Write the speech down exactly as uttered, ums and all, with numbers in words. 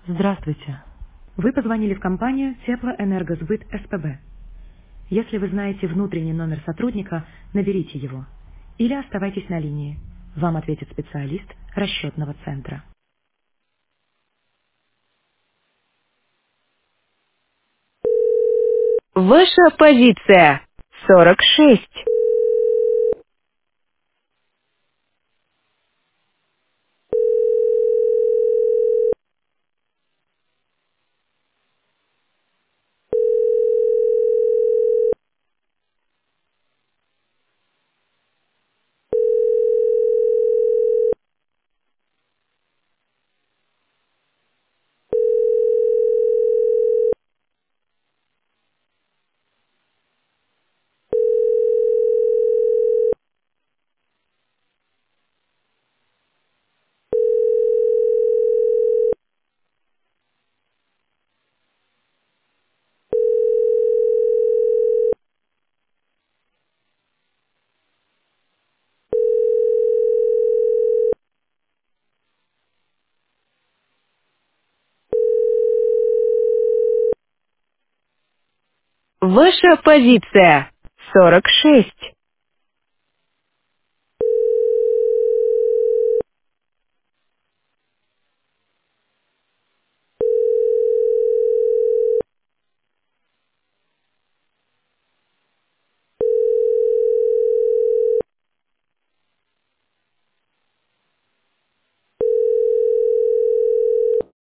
Здравствуйте. Вы позвонили в компанию Теплоэнергосбыт СПБ. Если вы знаете внутренний номер сотрудника, наберите его. Или оставайтесь на линии. Вам ответит специалист расчетного центра. Ваша позиция сорок шесть. Ваша позиция сорок шесть.